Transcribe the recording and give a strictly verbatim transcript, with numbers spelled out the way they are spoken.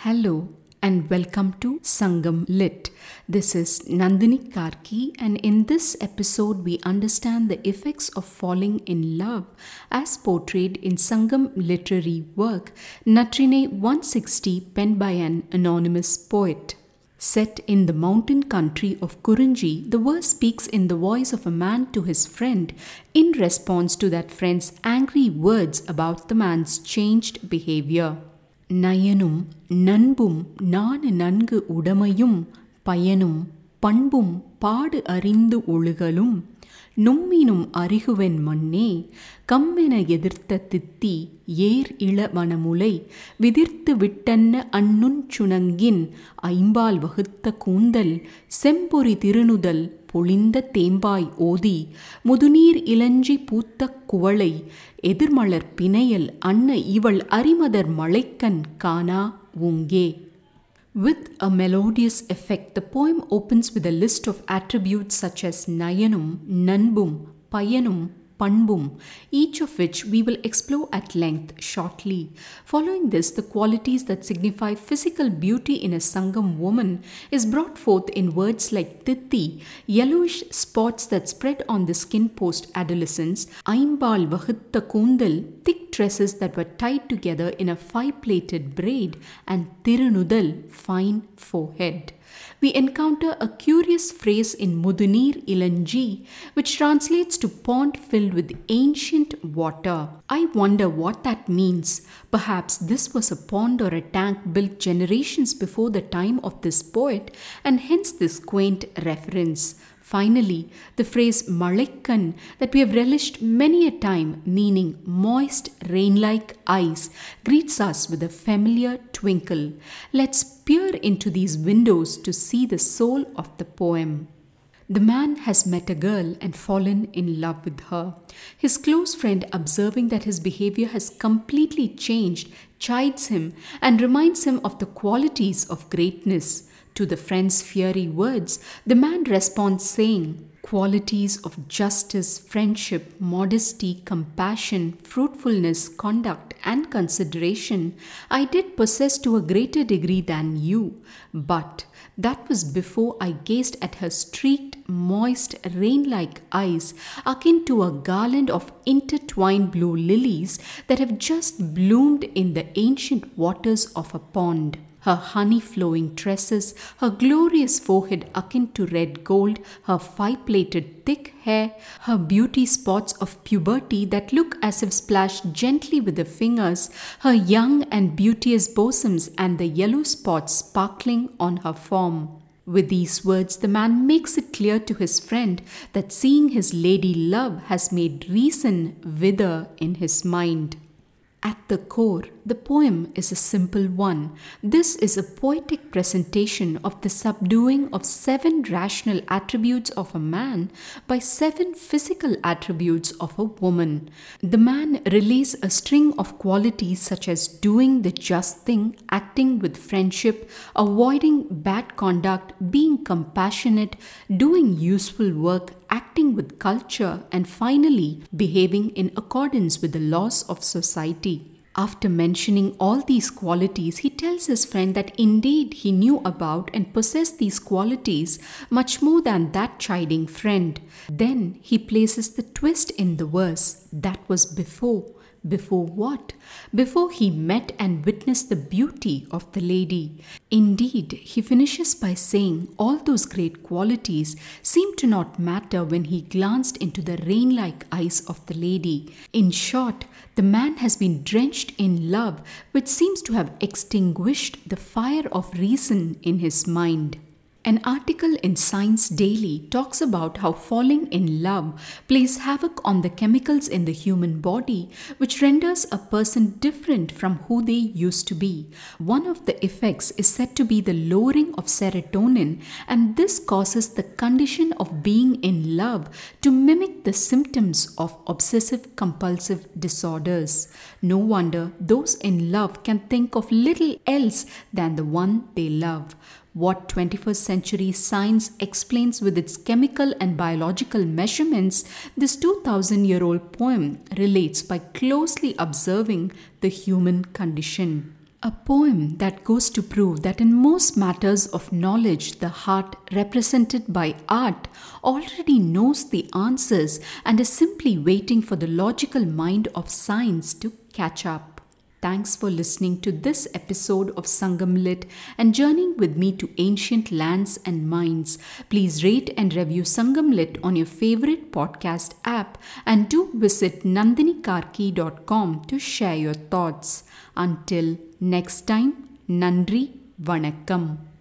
Hello and welcome to Sangam Lit. This is Nandini Karki, and in this episode we understand the effects of falling in love as portrayed in Sangam literary work Natrine one sixty, penned by an anonymous poet. Set in the mountain country of Kurunji, the verse speaks in the voice of a man to his friend in response to that friend's angry words about the man's changed behavior. நயனும் நண்பும் நாண நன்கு உடமையும் பயனும் பண்பும் பாடு அறிந்து ஒழுகலும் நும்மினும் அறிகுவென் மண்ணே கம்மென எதிர்த்த தித்தி ஏர் இள வனமுலை விதிர்த்து விட்டன்ன அன்னுஞ் சுணங்கின் ஐம்பால் வகுத்த கூந்தல் செம்பொறி திருநுதல் பொழிந்த தேம்பாய் ஓதி முதுநீர் இலஞ்சி பூத்த குவளை எதிர்மலர் பிணையல் அன்ன இவள் அரிமதர் மலைக்கண் காணா ஊங்கே. With a melodious effect, the poem opens with a list of attributes such as Nayanum, Nanbum, Payanum, Panbum, each of which we will explore at length shortly. Following this, the qualities that signify physical beauty in a Sangam woman is brought forth in words like Titti, yellowish spots that spread on the skin post-adolescence, Aimbal Vahutta Kundal, thick tresses that were tied together in a five-plaited braid, and Tirunudal, fine forehead. We encounter a curious phrase in Mudunir Ilanji, which translates to pond filled with ancient water. I wonder what that means. Perhaps this was a pond or a tank built generations before the time of this poet, and hence this quaint reference. Finally, the phrase Malekkan that we have relished many a time, meaning moist, rain-like eyes, greets us with a familiar twinkle. Let's peer into these windows to see the soul of the poem. The man has met a girl and fallen in love with her. His close friend, observing that his behavior has completely changed, chides him and reminds him of the qualities of greatness. To the friend's fiery words, the man responds saying, "Qualities of justice, friendship, modesty, compassion, fruitfulness, conduct, and consideration I did possess to a greater degree than you, but that was before I gazed at her streaked, moist, rain-like eyes, akin to a garland of intertwined blue lilies that have just bloomed in the ancient waters of a pond. Her honey-flowing tresses, her glorious forehead akin to red gold, her five-plaited thick hair, her beauty spots of puberty that look as if splashed gently with the fingers, her young and beauteous bosoms, and the yellow spots sparkling on her form." With these words, the man makes it clear to his friend that seeing his lady love has made reason wither in his mind. At the core, the poem is a simple one. This is a poetic presentation of the subduing of seven rational attributes of a man by seven physical attributes of a woman. The man relays a string of qualities such as doing the just thing, acting with friendship, avoiding bad conduct, being compassionate, doing useful work, acting with culture, and finally behaving in accordance with the laws of society. After mentioning all these qualities, he tells his friend that indeed he knew about and possessed these qualities much more than that chiding friend. Then he places the twist in the verse. That was before. Before what? Before he met and witnessed the beauty of the lady. Indeed, he finishes by saying all those great qualities seemed to not matter when he glanced into the rain-like eyes of the lady. In short, the man has been drenched in love, which seems to have extinguished the fire of reason in his mind. An article in Science Daily talks about how falling in love plays havoc on the chemicals in the human body, which renders a person different from who they used to be. One of the effects is said to be the lowering of serotonin, and this causes the condition of being in love to mimic the symptoms of obsessive-compulsive disorders. No wonder those in love can think of little else than the one they love. What twenty-first century science explains with its chemical and biological measurements, this two thousand year old poem relates by closely observing the human condition. A poem that goes to prove that in most matters of knowledge, the heart, represented by art, already knows the answers and is simply waiting for the logical mind of science to catch up. Thanks for listening to this episode of Sangam Lit and journeying with me to ancient lands and minds. Please rate and review Sangam Lit on your favorite podcast app and do visit nandini karki dot com to share your thoughts. Until next time, Nandri Vanakkam.